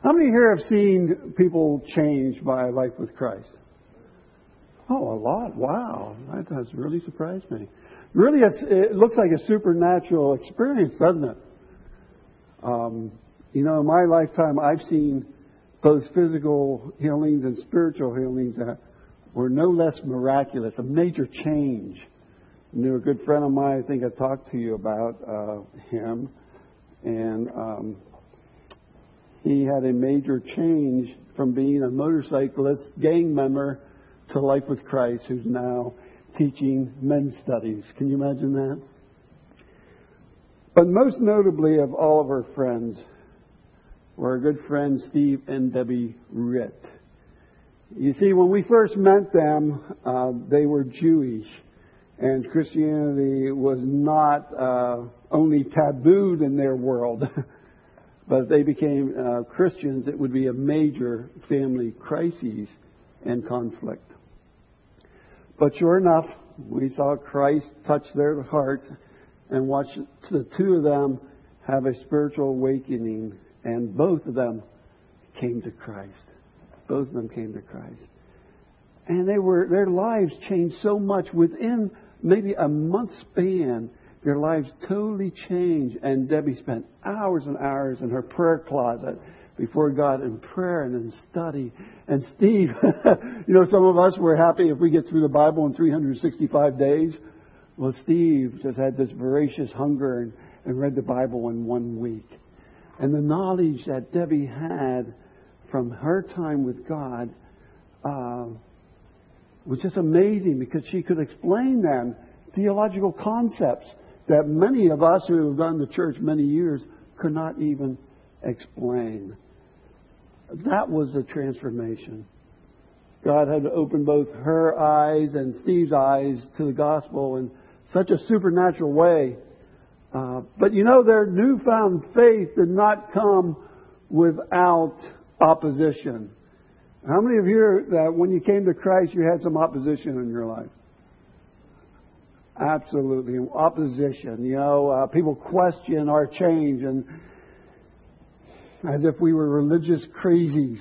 How many here have seen people change by life with Christ? Oh, a lot. Wow. That has really surprised me. Really, it looks like a supernatural experience, doesn't it? In my lifetime, I've seen both physical healings and spiritual healings that were no less miraculous, a major change. I knew a good friend of mine, I think I talked to you about him, and he had a major change from being a motorcyclist, gang member, to life with Christ, who's now teaching men's studies. Can you imagine that? But most notably of all of our friends were our good friends Steve and Debbie Ritt. You see, when we first met them, they were Jewish, and Christianity was not only tabooed in their world, but if they became Christians, it would be a major family crisis and conflict. But sure enough, we saw Christ touch their hearts and watched the two of them have a spiritual awakening, and both of them came to Christ. Both of them came to Christ. And their lives changed so much within maybe a month span. Their lives totally changed, and Debbie spent hours and hours in her prayer closet before God in prayer and in study. And Steve, some of us were happy if we get through the Bible in 365 days. Well, Steve just had this voracious hunger and read the Bible in 1 week. And the knowledge that Debbie had from her time with God was just amazing, because she could explain them theological concepts that many of us who have gone to church many years could not even explain. That was a transformation. God had to open both her eyes and Steve's eyes to the gospel in such a supernatural way. But their newfound faith did not come without opposition. How many of you here that when you came to Christ you had some opposition in your life? Absolutely. Opposition. People question our change, and as if we were religious crazies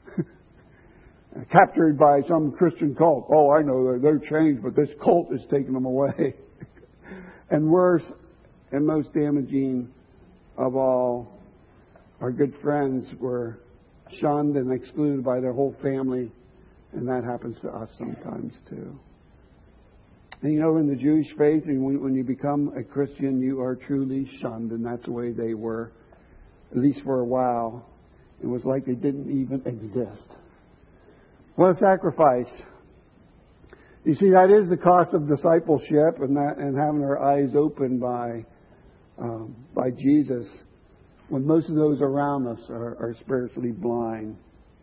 captured by some Christian cult. Oh, I know they're changed, but this cult is taking them away. And worse, and most damaging of all, our good friends were shunned and excluded by their whole family, and that happens to us sometimes too. And in the Jewish faith, and when you become a Christian, you are truly shunned, and that's the way they were, at least for a while. It was like they didn't even exist. What a sacrifice. You see, that is the cost of discipleship and having our eyes opened by Jesus, when most of those around us are spiritually blind.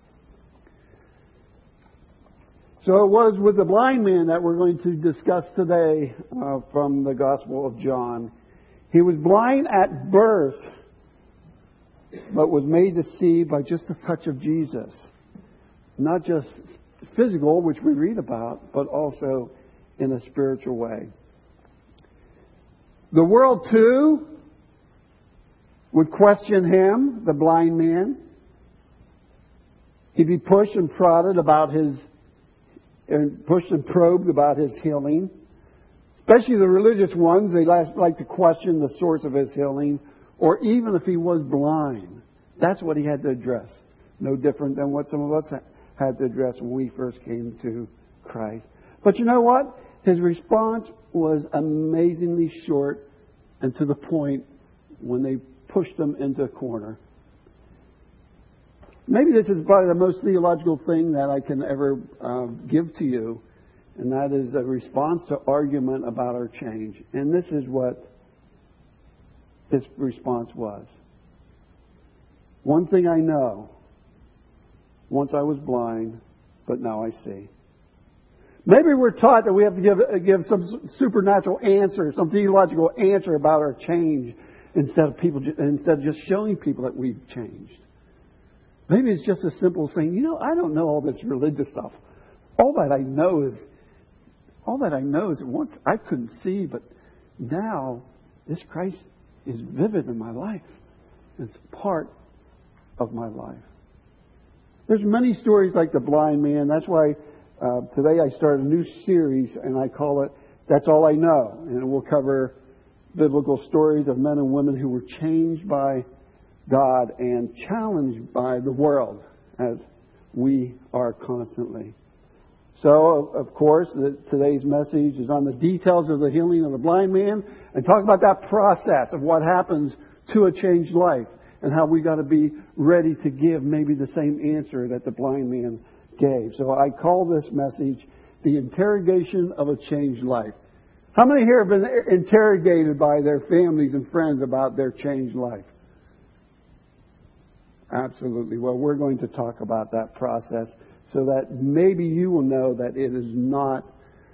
So it was with the blind man that we're going to discuss today from the Gospel of John. He was blind at birth, but was made to see by just a touch of Jesus. Not just physical, which we read about, but also in a spiritual way. The world, too, would question him, the blind man. He'd be pushed and prodded about pushed and probed about his healing. Especially the religious ones, they like to question the source of his healing, or even if he was blind. That's what he had to address. No different than what some of us had to address when we first came to Christ. But you know what? His response was amazingly short and to the point when they pushed him into a corner. Maybe this is probably the most theological thing that I can ever give to you, and that is a response to argument about our change. And this is what his response was. One thing I know, once I was blind, but now I see. Maybe we're taught that we have to give some supernatural answer, some theological answer about our change, instead of just showing people that we've changed. Maybe it's just a simple saying, I don't know all this religious stuff. All that I know is that once I couldn't see, but now this Christ is vivid in my life. It's part of my life. There's many stories like the blind man. That's why today I started a new series, and I call it That's All I Know. And it will cover biblical stories of men and women who were changed by God and challenged by the world, as we are constantly. So, of course, today's message is on the details of the healing of the blind man, and talk about that process of what happens to a changed life and how we got to be ready to give maybe the same answer that the blind man gave. So I call this message The Interrogation of a Changed Life. How many here have been interrogated by their families and friends about their changed life? Absolutely. Well, we're going to talk about that process so that maybe you will know that it is not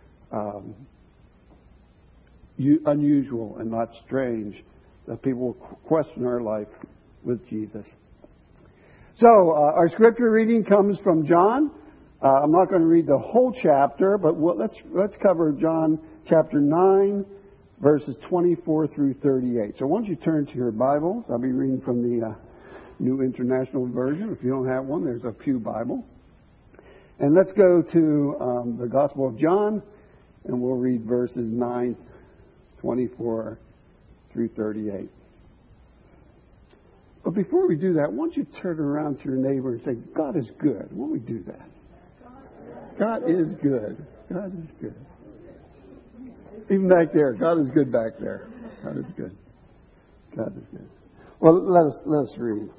unusual and not strange that people will question our life with Jesus. So, our scripture reading comes from John. I'm not going to read the whole chapter, but let's cover John chapter 9, verses 24 through 38. So, why don't you turn to your Bibles? I'll be reading from the New International Version. If you don't have one, there's a Pew Bible. And let's go to the Gospel of John, and we'll read verses 9, 24 through 38. But before we do that, why don't you turn around to your neighbor and say, God is good. Why don't we do that? God is good. God is good. Even back there, God is good back there. God is good. God is good. Well, let us read.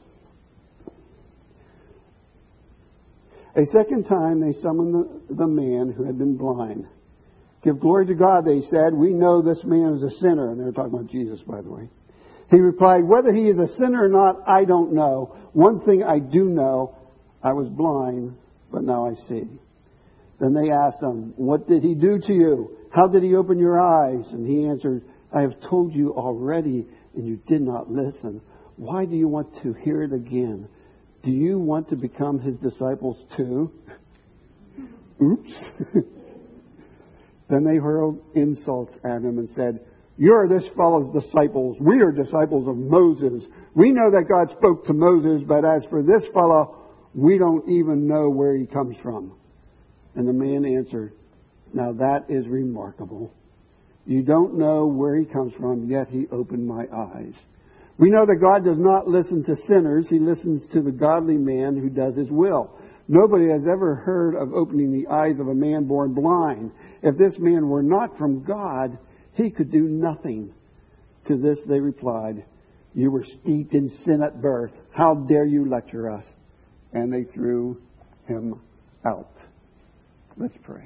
A second time they summoned the man who had been blind. Give glory to God, they said. We know this man is a sinner. And they were talking about Jesus, by the way. He replied, whether he is a sinner or not, I don't know. One thing I do know, I was blind, but now I see. Then they asked him, what did he do to you? How did he open your eyes? And he answered, I have told you already, and you did not listen. Why do you want to hear it again? Do you want to become his disciples too? Oops. Then they hurled insults at him and said, you're this fellow's disciples. We are disciples of Moses. We know that God spoke to Moses, but as for this fellow, we don't even know where he comes from. And the man answered, now that is remarkable. You don't know where he comes from, yet he opened my eyes. We know that God does not listen to sinners. He listens to the godly man who does his will. Nobody has ever heard of opening the eyes of a man born blind. If this man were not from God, he could do nothing. To this they replied, you were steeped in sin at birth. How dare you lecture us? And they threw him out. Let's pray.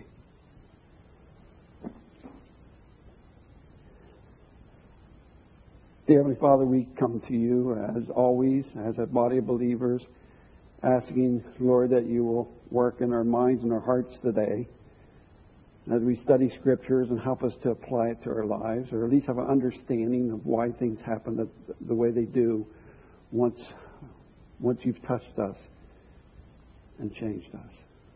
Dear Heavenly Father, we come to you as always, as a body of believers, asking, Lord, that you will work in our minds and our hearts today as we study Scriptures and help us to apply it to our lives, or at least have an understanding of why things happen the way they do once you've touched us and changed us.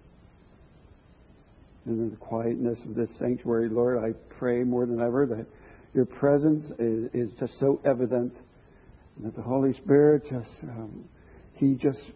And in the quietness of this sanctuary, Lord, I pray more than ever that your presence is just so evident, and that the Holy Spirit He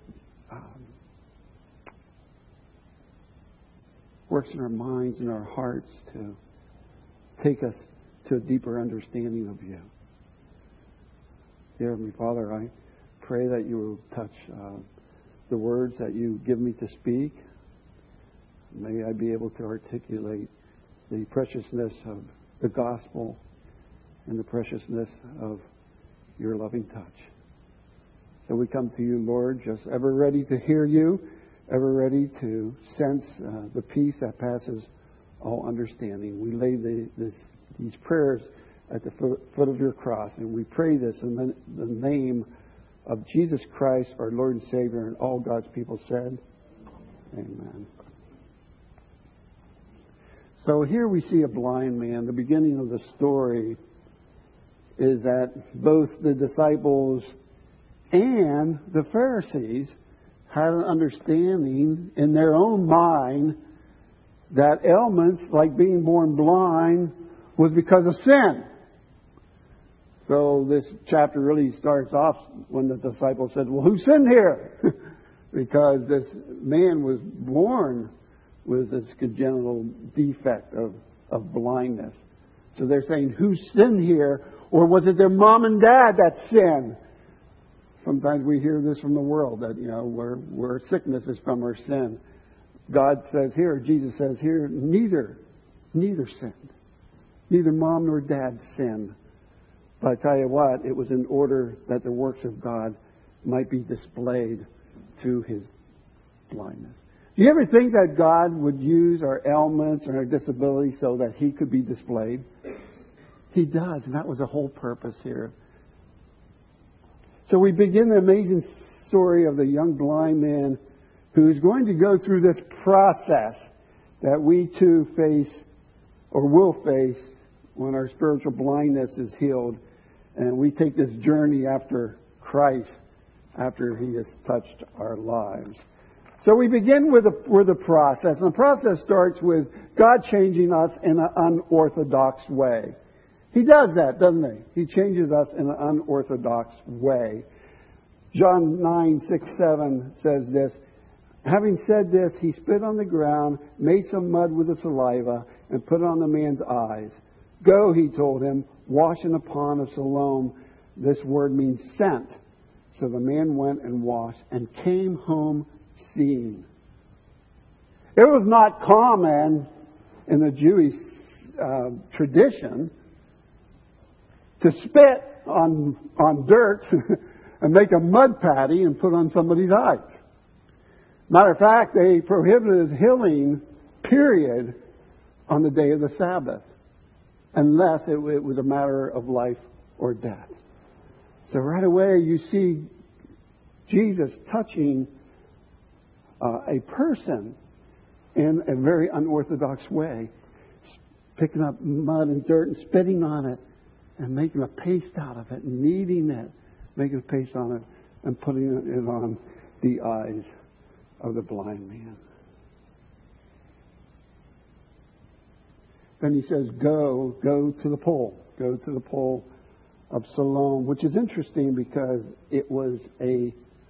works in our minds and our hearts to take us to a deeper understanding of you. Dear Heavenly Father, I pray that you will touch the words that you give me to speak. May I be able to articulate the preciousness of the gospel and the preciousness of your loving touch. So we come to you, Lord, just ever ready to hear you, ever ready to sense the peace that passes all understanding. We lay these prayers at the foot of your cross, and we pray this in the name of Jesus Christ, our Lord and Savior, and all God's people said, amen. So here we see a blind man. The beginning of the story is that both the disciples and the Pharisees had an understanding in their own mind that ailments like being born blind was because of sin. So this chapter really starts off when the disciples said, well, who sinned here? because this man was born with this congenital defect of blindness. So they're saying, who sinned here? Or was it their mom and dad that sinned? Sometimes we hear this from the world, that, where sickness is from our sin. God says here, Jesus says here, neither sinned. Neither mom nor dad sinned. But I tell you what, it was in order that the works of God might be displayed through His blindness. Do you ever think that God would use our ailments and our disabilities so that He could be displayed? He does, and that was the whole purpose here. So we begin the amazing story of the young blind man who is going to go through this process that we too face or will face when our spiritual blindness is healed and we take this journey after Christ, after He has touched our lives. So we begin with the process. And the process starts with God changing us in an unorthodox way. He does that, doesn't He? He changes us in an unorthodox way. John 9:6-7 says this. Having said this, He spit on the ground, made some mud with the saliva, and put it on the man's eyes. Go, He told him, wash in the pond of Siloam. This word means sent. So the man went and washed and came home seeing. It was not common in the Jewish tradition to spit on dirt and make a mud patty and put on somebody's eyes. Matter of fact, they prohibited healing, period, on the day of the Sabbath, unless it was a matter of life or death. So right away you see Jesus touching a person in a very unorthodox way, picking up mud and dirt and spitting on it and making a paste out of it, kneading it, making a paste on it, and putting it on the eyes of the blind man. Then He says, go to the pool. Go to the pool of Siloam, which is interesting because it was a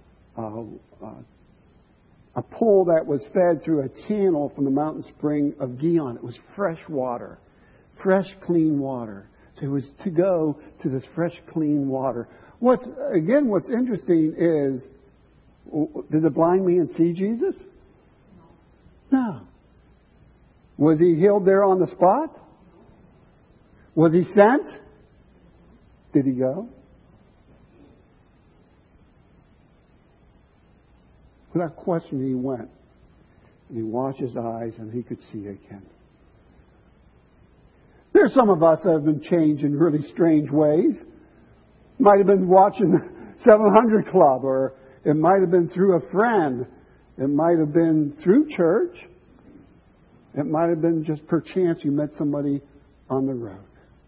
pool that was fed through a channel from the mountain spring of Gihon. It was fresh water, fresh, clean water. So it was to go to this fresh, clean water. What's interesting is, did the blind man see Jesus? No. Was he healed there on the spot? Was he sent? Did he go? Without question, he went. And he washed his eyes and he could see again. There's some of us that have been changed in really strange ways. Might have been watching 700 Club, or it might have been through a friend. It might have been through church. It might have been just perchance you met somebody on the road.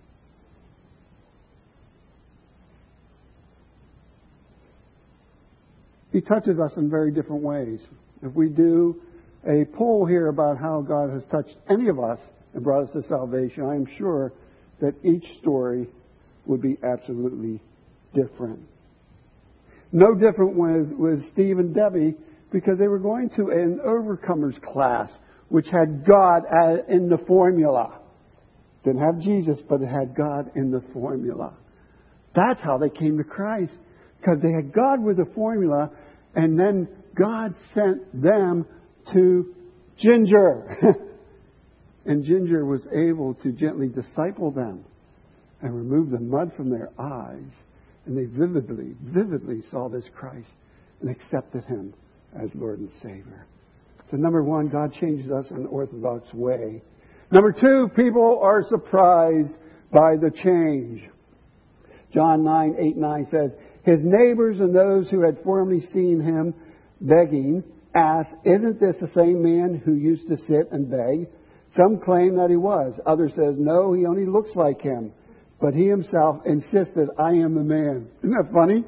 He touches us in very different ways. If we do a poll here about how God has touched any of us and brought us to salvation, I am sure that each story would be absolutely different. No different with Steve and Debbie, because they were going to an overcomers class, which had God in the formula. Didn't have Jesus, but it had God in the formula. That's how they came to Christ, because they had God with the formula, and then God sent them to Ginger. And Ginger was able to gently disciple them and remove the mud from their eyes. And they vividly saw this Christ and accepted Him as Lord and Savior. So number one, God changes us in an orthodox way. Number two, people are surprised by the change. John 9:8-9 says, His neighbors and those who had formerly seen Him begging asked, Isn't this the same man who used to sit and beg? Some claim that he was. Others says, no, he only looks like him. But he himself insisted, I am the man. Isn't that funny?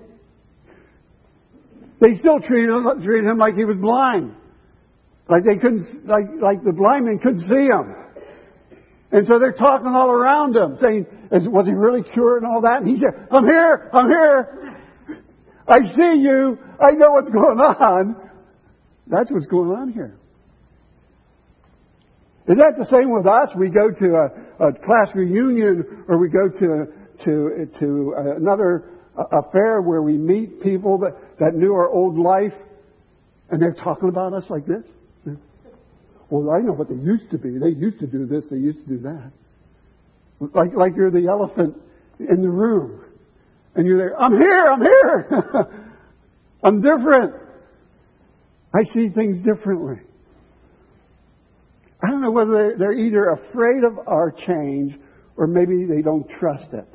They still treated him like he was blind. Like they couldn't, like the blind man couldn't see him. And so they're talking all around him, saying, was he really cured and all that? And he said, I'm here. I see you. I know what's going on. That's what's going on here. Is that the same with us? We go to a class reunion, or we go to another affair where we meet people that knew our old life, and they're talking about us like this. Well, I know what they used to be. They used to do this. They used to do that. Like you're the elephant in the room, and you're there. I'm here. I'm different. I see things differently. I don't know whether they're either afraid of our change or maybe they don't trust it.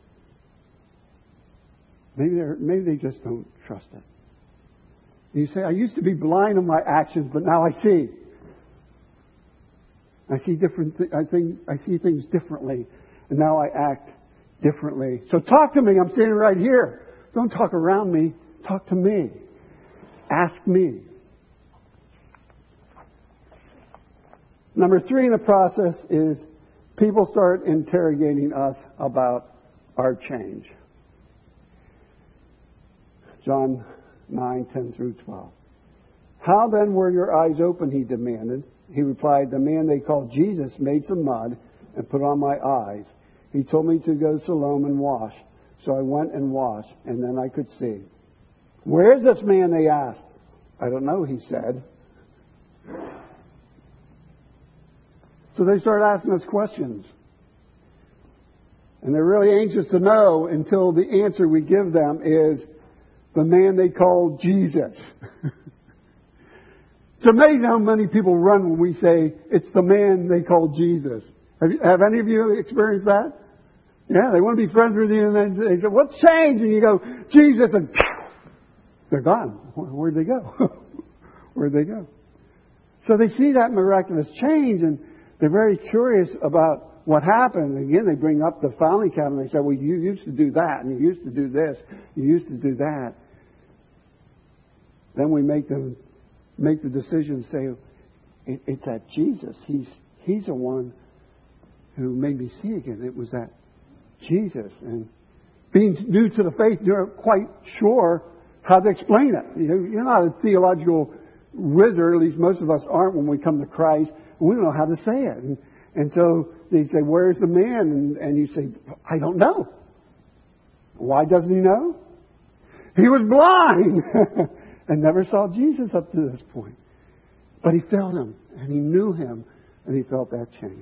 Maybe they just don't trust it. You say, I used to be blind in my actions, but now I see. I see I see things differently, and now I act differently. So talk to me. I'm standing right here. Don't talk around me. Talk to me. Ask me. Number 3 in the process is people start interrogating us about our change. John 9:10-12. How then were your eyes open, he demanded. He replied, the man they called Jesus made some mud and put on my eyes. He told me to go to Siloam and wash. So I went and washed, and then I could see. Where is this man, they asked. I don't know, he said. So they start asking us questions. And they're really anxious to know until the answer we give them is the man they call Jesus. It's amazing how many people run when we say it's the man they call Jesus. Have any of you experienced that? Yeah, they want to be friends with you and then they say, what's changed? And you go, Jesus, and they're gone. Where'd they go? Where'd they go? So they see that miraculous change and they're very curious about what happened. Again, they bring up the filing cabinet and they say, well, you used to do that, and you used to do this, you used to do that. Then we make the decision to say, it's that Jesus. He's the one who made me see again. It was that Jesus. And being new to the faith, you're quite sure how to explain it. You're not a theological wizard, at least most of us aren't when we come to Christ. We don't know how to say it. And so they say, where's the man? And you say, I don't know. Why doesn't he know? He was blind and never saw Jesus up to this point. But he felt him, and he knew him, and he felt that change.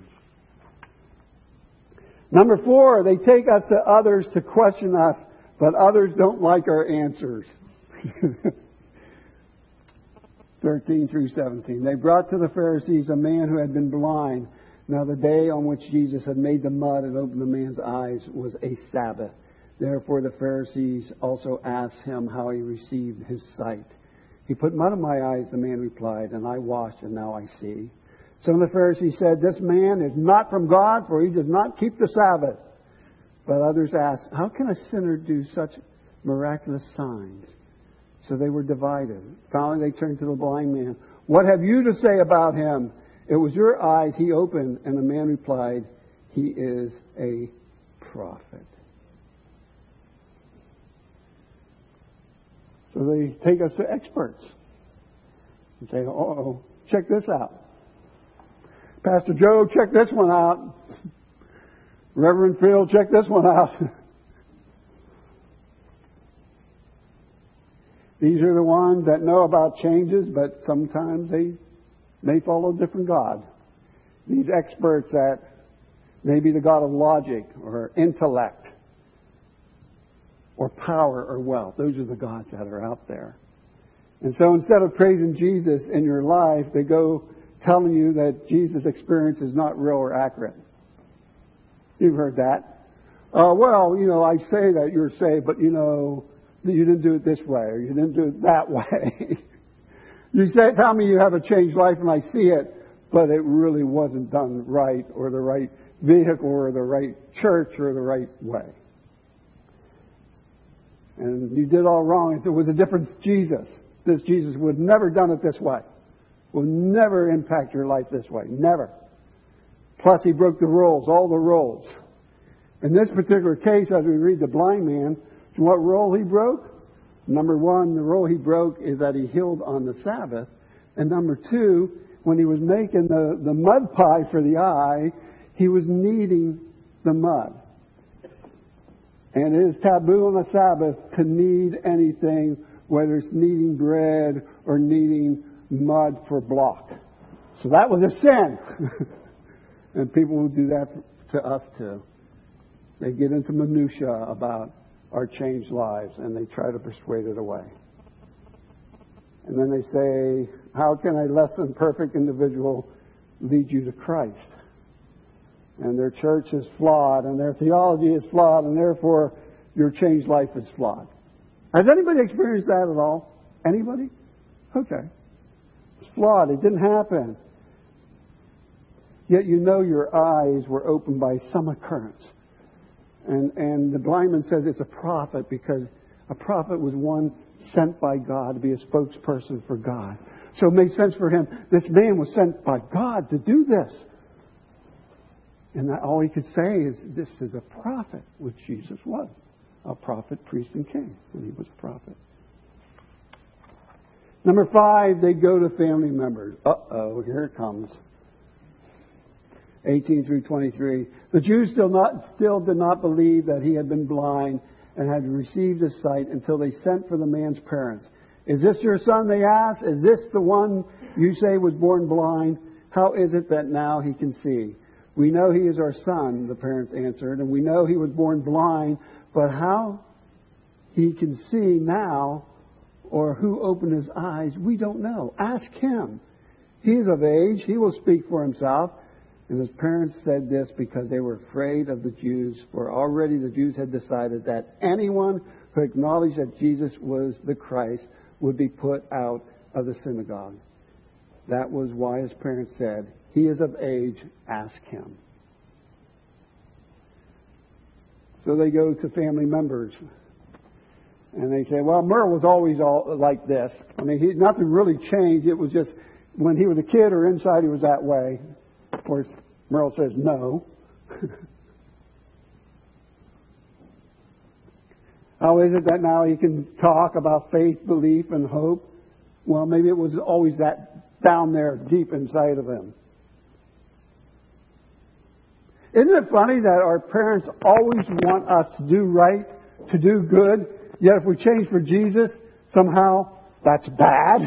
Number 4, they take us to others to question us, but others don't like our answers. 13-17. They brought to the Pharisees a man who had been blind. Now the day on which Jesus had made the mud and opened the man's eyes was a Sabbath. Therefore the Pharisees also asked him how he received his sight. He put mud in my eyes, the man replied, and I washed, and now I see. Some of the Pharisees said, this man is not from God, for he does not keep the Sabbath. But others asked, how can a sinner do such miraculous signs? So they were divided. Finally, they turned to the blind man. What have you to say about him? It was your eyes he opened. And the man replied, he is a prophet. So they take us to experts and say, uh-oh, check this out. Pastor Joe, check this one out. Reverend Phil, check this one out. These are the ones that know about changes, but sometimes they follow a different God. These experts that may be the God of logic or intellect or power or wealth. Those are the gods that are out there. And so instead of praising Jesus in your life, they go telling you that Jesus' experience is not real or accurate. You've heard that. Well, I say that you're saved, but you didn't do it this way, or you didn't do it that way. You tell me you have a changed life and I see it, but it really wasn't done right, or the right vehicle, or the right church, or the right way. And you did all wrong. If it was a different Jesus, this Jesus would never done it this way. Will never impact your life this way. Never. Plus he broke the rules, all the rules. In this particular case, as we read the blind man, what rule he broke? Number 1, the rule he broke is that he healed on the Sabbath. And number two, when he was making the mud pie for the eye, he was kneading the mud. And it is taboo on the Sabbath to knead anything, whether it's kneading bread or kneading mud for block. So that was a sin. And people will do that to us too. They get into minutia about our changed lives and they try to persuade it away. And then they say, how can a less than perfect individual lead you to Christ? And their church is flawed and their theology is flawed and therefore your changed life is flawed. Has anybody experienced that at all? Anybody? Okay. It's flawed. It didn't happen. Yet you know your eyes were opened by some occurrence. And the blind man says it's a prophet because a prophet was one sent by God to be a spokesperson for God. So it made sense for him. This man was sent by God to do this. And all he could say is, this is a prophet, which Jesus was. A prophet, priest, and king. And he was a prophet. Number 5, they go to family members. Uh-oh, here it comes. 18 through 23. The Jews still did not believe that he had been blind and had received his sight until they sent for the man's parents. Is this your son, they asked? Is this the one you say was born blind? How is it that now he can see? We know he is our son, the parents answered, and we know he was born blind, but how he can see now or who opened his eyes, we don't know. Ask him. He is of age. He will speak for himself. And his parents said this because they were afraid of the Jews, for already the Jews had decided that anyone who acknowledged that Jesus was the Christ would be put out of the synagogue. That was why his parents said, he is of age, ask him. So they go to family members. And they say, well, Merle was always like this. I mean, nothing really changed. It was just when he was a kid or inside he was that way. Of course, Merle says no. How is it that now he can talk about faith, belief, and hope? Well, maybe it was always that down there deep inside of him. Isn't it funny that our parents always want us to do right, to do good, yet if we change for Jesus, somehow that's bad?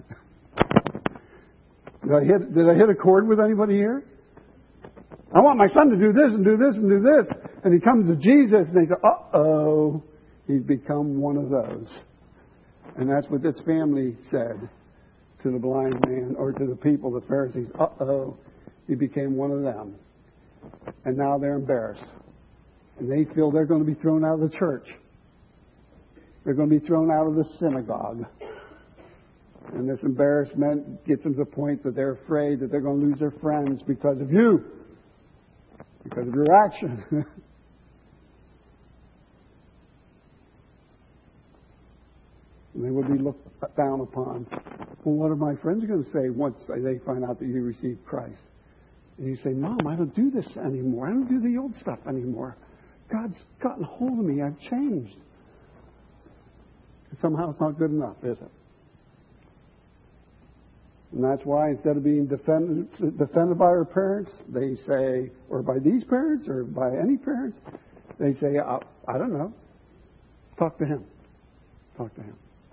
Did I hit a chord with anybody here? I want my son to do this and do this and do this. And he comes to Jesus and they say, uh-oh, he's become one of those. And that's what this family said to the blind man or to the people, the Pharisees. Uh-oh, he became one of them. And now they're embarrassed. And they feel they're going to be thrown out of the church. They're going to be thrown out of the synagogue. And this embarrassment gets them to the point that they're afraid that they're going to lose their friends because of you. Because of your action. And they will be looked down upon. Well, what are my friends going to say once they find out that you received Christ? And you say, Mom, I don't do this anymore. I don't do the old stuff anymore. God's gotten hold of me. I've changed. And somehow it's not good enough, is it? And that's why instead of being defended by our parents, they say, or by these parents, or by any parents, they say, I don't know. Talk to him. Talk to him.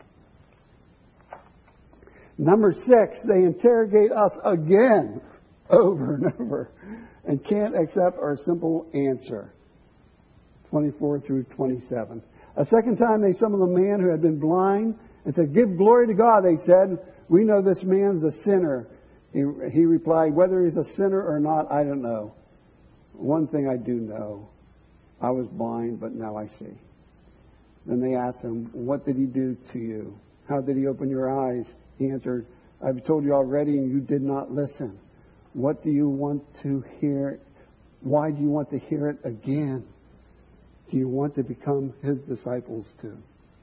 Number 6, they interrogate us again, over and over, and can't accept our simple answer. 24 through 27. A second time they summoned the man who had been blind and said, give glory to God, they said. We know this man's a sinner. He replied, whether he's a sinner or not, I don't know. One thing I do know. I was blind, but now I see. Then they asked him, what did he do to you? How did he open your eyes? He answered, I've told you already and you did not listen. What do you want to hear? Why do you want to hear it again? Do you want to become his disciples too?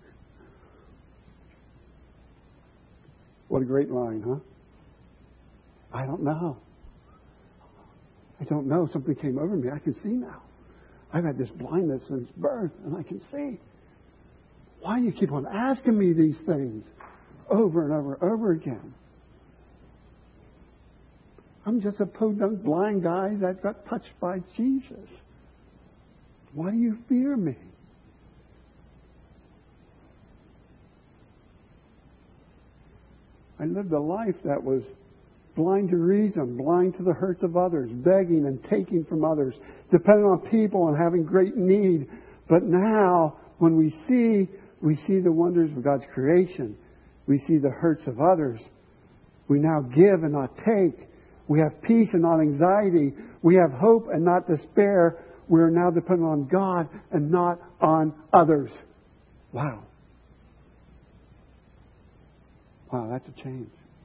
What a great line, huh? I don't know. I don't know. Something came over me. I can see now. I've had this blindness since birth, and I can see. Why do you keep on asking me these things over and over and over again? I'm just a podunk blind guy that got touched by Jesus. Why do you fear me? I lived a life that was blind to reason, blind to the hurts of others, begging and taking from others, dependent on people and having great need. But now, when we see the wonders of God's creation. We see the hurts of others. We now give and not take. We have peace and not anxiety. We have hope and not despair. We are now dependent on God and not on others. Wow. Wow, that's a change.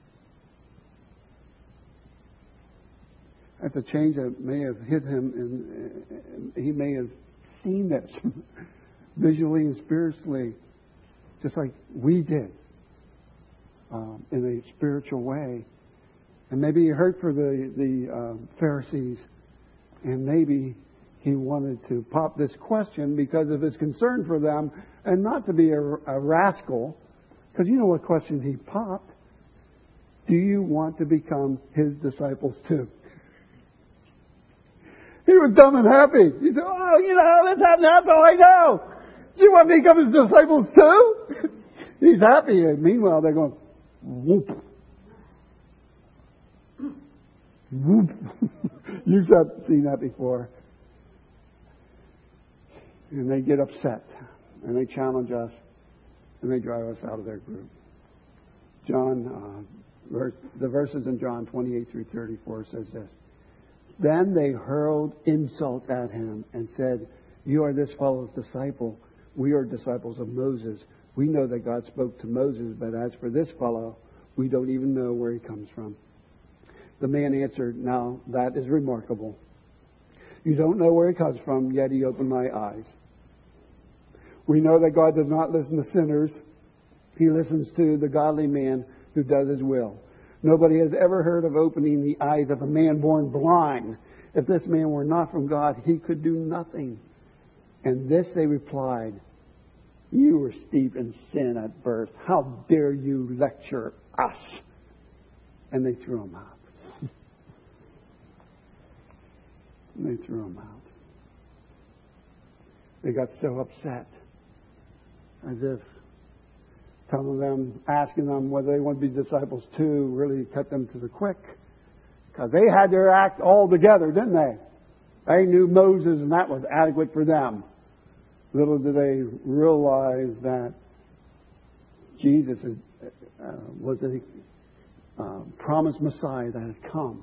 That's a change that may have hit him, and he may have seen this visually and spiritually, just like we did, in a spiritual way. And maybe he heard for the Pharisees, and maybe he wanted to pop this question because of his concern for them, and not to be a rascal, because you know what question he popped. Do you want to become his disciples too? He was dumb and happy. He said, that's happening. That's all I know. Do you want to become his disciples too? He's happy. And meanwhile, they're going, whoop. Whoop. You've seen that before. And they get upset. And they challenge us. And they drive us out of their group. The verses in John 28 through 34 says this. Then they hurled insults at him and said, "You are this fellow's disciple. We are disciples of Moses. We know that God spoke to Moses, but as for this fellow, we don't even know where he comes from." The man answered, "Now that is remarkable. You don't know where he comes from, yet he opened my eyes. We know that God does not listen to sinners. He listens to the godly man who does his will. Nobody has ever heard of opening the eyes of a man born blind. If this man were not from God, he could do nothing." And this they replied, "You were steeped in sin at birth. How dare you lecture us?" And they threw him out. They threw him out. They got so upset, as if telling them, asking them whether they want to be disciples too, really cut them to the quick. Because they had their act all together, didn't they? They knew Moses and that was adequate for them. Little did they realize that Jesus was a promised Messiah that had come.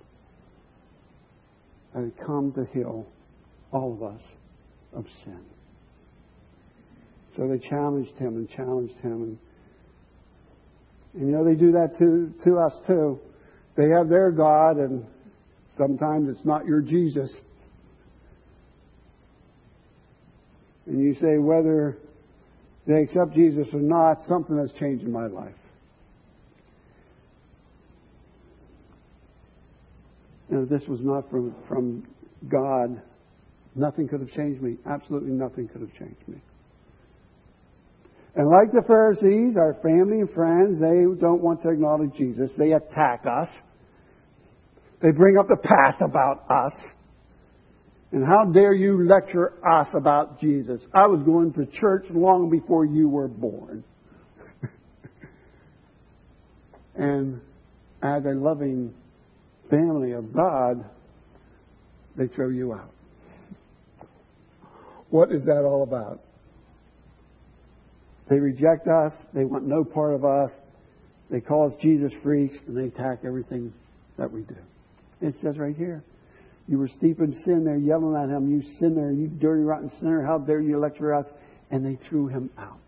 That had come to heal all of us of sin. So they challenged him. And they do that to us too. They have their God, and sometimes it's not your Jesus. And you say whether they accept Jesus or not, something has changed in my life. If this was not from God, nothing could have changed me. Absolutely nothing could have changed me. And like the Pharisees, our family and friends, they don't want to acknowledge Jesus. They attack us. They bring up the past about us. And how dare you lecture us about Jesus? I was going to church long before you were born. And as a loving family of God, they throw you out. What is that all about? They reject us. They want no part of us. They call us Jesus freaks, and they attack everything that we do. It says right here, you were steeped in sin. They're yelling at him, "You sinner, you dirty, rotten sinner. How dare you lecture us?" And they threw him out.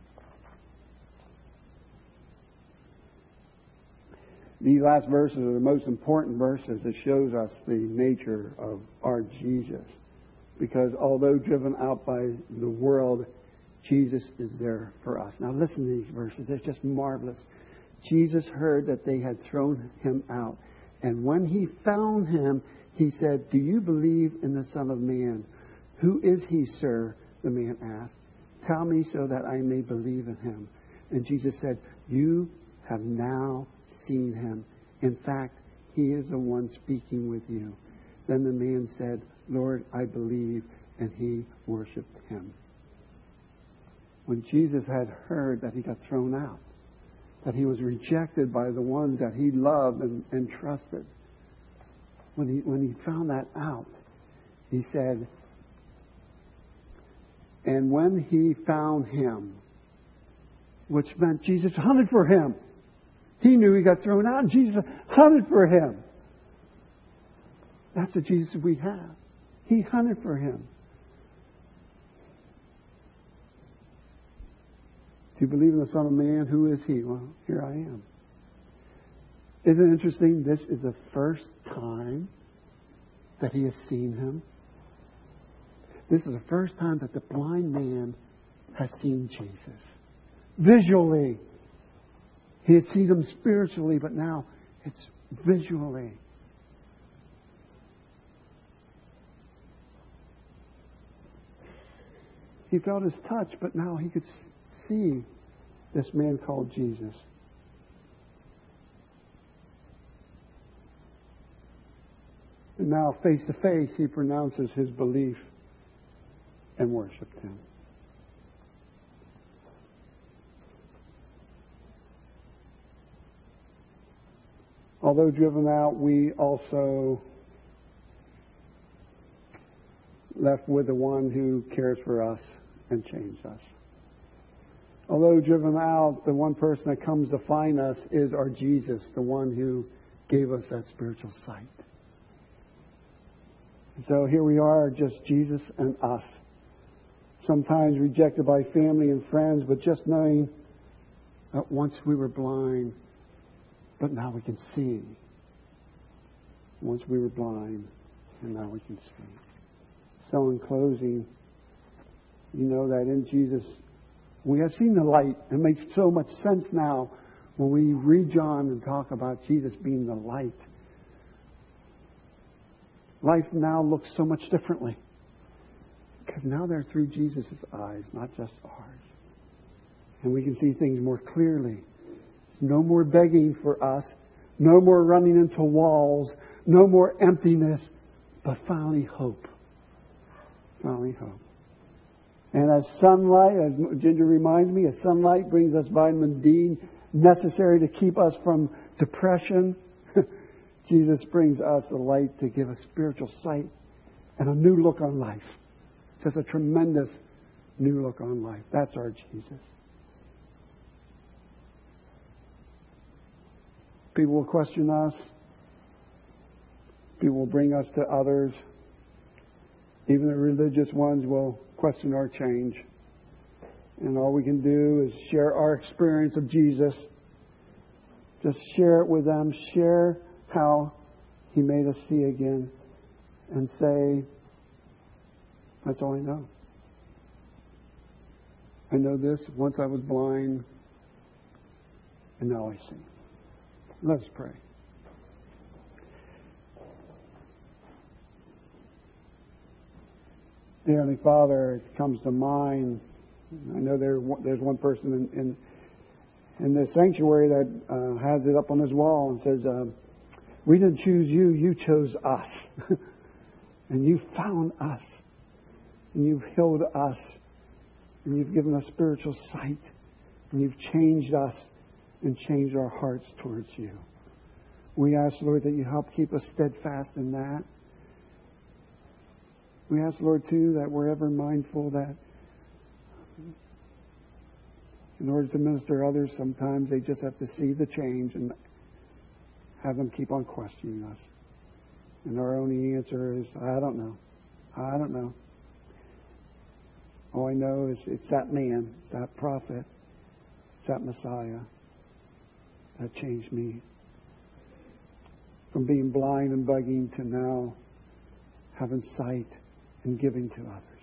These last verses are the most important verses. It shows us the nature of our Jesus. Because although driven out by the world, Jesus is there for us. Now listen to these verses. They're just marvelous. Jesus heard that they had thrown him out. And when he found him, he said, "Do you believe in the Son of Man?" "Who is he, sir?" the man asked. "Tell me so that I may believe in him." And Jesus said, "You have now seen him. In fact, He is the one speaking with you. Then the man said, Lord, I believe, and he worshipped him. When Jesus had heard that he got thrown out, that he was rejected by the ones that he loved and trusted, when he found that out, he said, and when he found him, which meant Jesus hunted for him. He knew he got thrown out, and Jesus hunted for him. That's the Jesus we have. He hunted for him. Do you believe in the Son of Man? Who is He? Well, here I am. Isn't it interesting? This is the first time that he has seen Him. This is the first time that the blind man has seen Jesus. Visually. He had seen Him spiritually, but now it's visually. He felt His touch, but now he could see this man called Jesus. And now, face to face, he pronounces his belief and worshiped Him. Although driven out, we also left with the one who cares for us and changed us. Although driven out, the one person that comes to find us is our Jesus, the one who gave us that spiritual sight. So here we are, just Jesus and us. Sometimes rejected by family and friends, but just knowing that once we were blind, but now we can see. Once we were blind, and now we can see. So in closing, you know that in Jesus, we have seen the light. It makes so much sense now when we read John and talk about Jesus being the light. Life now looks so much differently. Because now they're through Jesus' eyes, not just ours. And we can see things more clearly. No more begging for us. No more running into walls. No more emptiness. But finally hope. Finally hope. And as sunlight, as Ginger reminds me, as sunlight brings us vitamin D necessary to keep us from depression, Jesus brings us the light to give us spiritual sight and a new look on life. Just a tremendous new look on life. That's our Jesus. People will question us. People will bring us to others. Even the religious ones will question our change. And all we can do is share our experience of Jesus. Just share it with them. Share how He made us see again. And say, that's all I know. I know this. Once I was blind, and now I see. Let's pray. Dear Heavenly Father, it comes to mind. I know there's one person in this sanctuary that has it up on his wall and says, we didn't choose you, you chose us. And you found us. And you've healed us. And you've given us spiritual sight. And you've changed us and changed our hearts towards you. We ask, Lord, that you help keep us steadfast in that. We ask, Lord, too, that we're ever mindful that in order to minister to others, sometimes they just have to see the change and have them keep on questioning us. And our only answer is, I don't know. I don't know. All I know is it's that man, it's that prophet, it's that Messiah that changed me. From being blind and begging to now having sight and giving to others.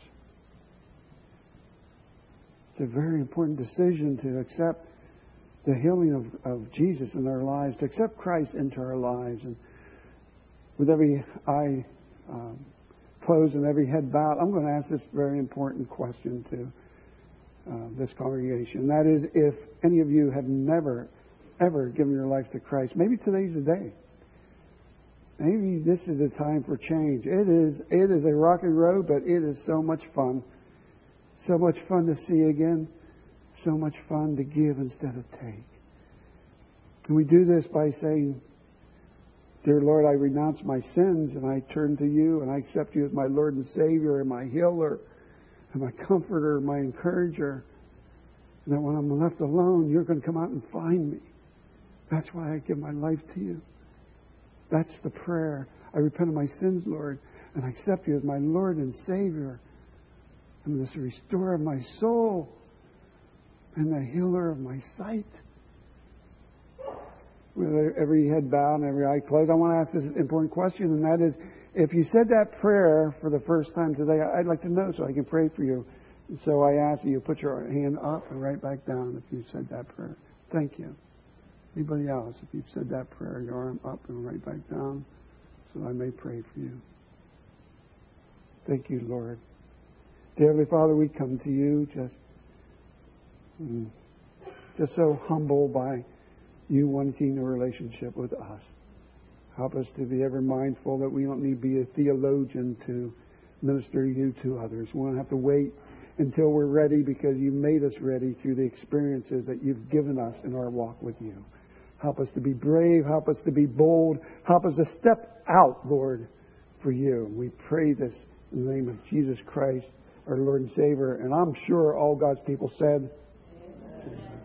It's a very important decision to accept the healing of Jesus in our lives, to accept Christ into our lives. And with every eye closed and every head bowed, I'm going to ask this very important question to this congregation. That is, if any of you have never, ever given your life to Christ, maybe today's the day. Maybe this is a time for change. It is a rocky road, but it is so much fun. So much fun to see again. So much fun to give instead of take. And we do this by saying, Dear Lord, I renounce my sins and I turn to you and I accept you as my Lord and Savior and my healer and my comforter, my encourager. And that when I'm left alone, you're going to come out and find me. That's why I give my life to you. That's the prayer. I repent of my sins, Lord, and I accept you as my Lord and Savior. And this restorer of my soul and the healer of my sight. With every head bowed and every eye closed, I want to ask this important question, and that is, if you said that prayer for the first time today, I'd like to know so I can pray for you. And so I ask you put your hand up and right back down if you said that prayer. Thank you. Anybody else, if you've said that prayer, your arm up and right back down so I may pray for you. Thank you, Lord. Dear Heavenly Father, we come to you just so humbled by you wanting a relationship with us. Help us to be ever mindful that we don't need to be a theologian to minister you to others. We don't have to wait until we're ready because you made us ready through the experiences that you've given us in our walk with you. Help us to be brave. Help us to be bold. Help us to step out, Lord, for you. We pray this in the name of Jesus Christ, our Lord and Savior. And I'm sure all God's people said, Amen.